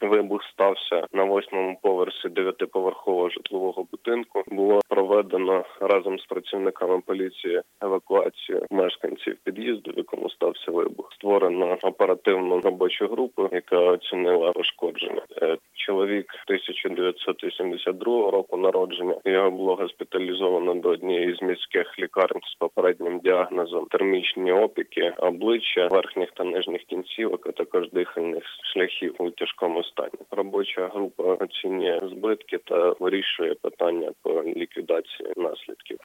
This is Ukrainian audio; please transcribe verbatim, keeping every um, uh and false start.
Вибух стався на восьмому поверсі дев'ятиповерхового житлового будинку. Було проведено разом з працівниками поліції евакуацію мешканців під'їзду, в якому стався вибух. Створено оперативну робочу групу, яка оцінила пошкодження. Чоловік тисяча дев'ятсот вісімдесят другого року народження. Його було госпіталізовано до однієї з міських лікарень з попереднім діагнозом термічні опіки обличчя, верхніх та нижніх кінцівок, а також дихальних шляхів у тяжкому стані. Робоча група оцінює збитки та вирішує питання по ліквідації наслідків.